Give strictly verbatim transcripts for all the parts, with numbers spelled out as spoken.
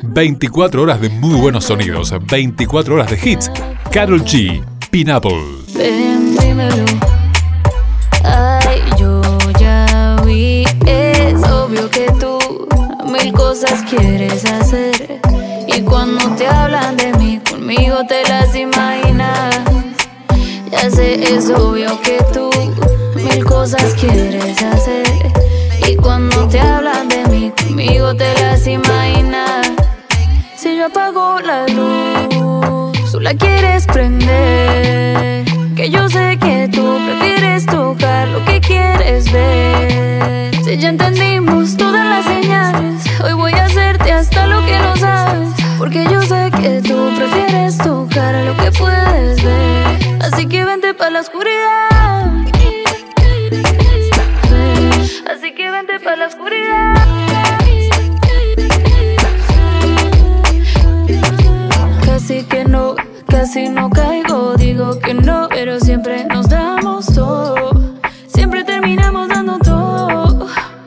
veinticuatro horas de muy buenos sonidos, veinticuatro horas de hits. Karol G, Pineapple. Ven, dímelo. Ay, yo ya vi. Es obvio que tú mil cosas quieres hacer. Y cuando te hablan de mí, conmigo te las imaginas. Ya sé, es obvio que tú mil cosas quieres hacer. Y cuando te hablan de mí, conmigo te las imaginas. Si yo apago la luz, tú la quieres prender. Que yo sé que tú prefieres tocar lo que quieres ver. Si ya entendimos todas las señales, hoy voy a hacerte hasta lo que no sabes. Porque yo sé que tú prefieres tocar lo que puedes ver. Así que vente pa' la oscuridad. Así que vente pa' la oscuridad. Casi que no, casi no caigo. Digo que no, pero siempre nos damos todo. Siempre terminamos dando todo.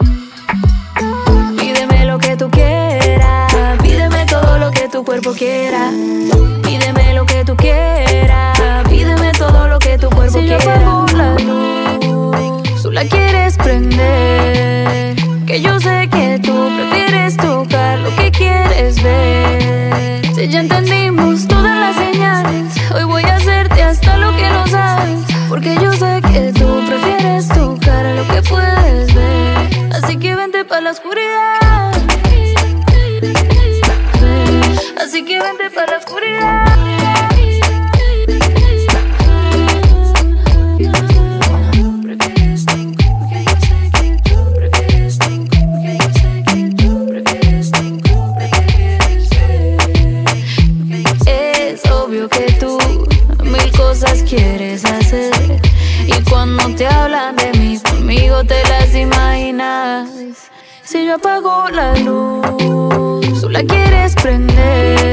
Pídeme lo que tú quieras. Pídeme todo lo que tu cuerpo quiera. Pídeme lo que tú quieras. Pídeme todo lo que tu cuerpo quiera. Si yo apago la luz, tú la quieres prender. Que yo sé que tú prefieres tocar lo que quieres ver. Si ya entendimos todas las señales, hoy voy a hacerte hasta lo que no sabes. Porque yo sé que tú prefieres tocar lo que puedes ver. Así que vente pa' la oscuridad. Así que vente pa' la oscuridad. Que tú mil cosas quieres hacer. Y cuando te hablan de mí, conmigo te las imaginas. Si yo apago la luz, tú la quieres prender.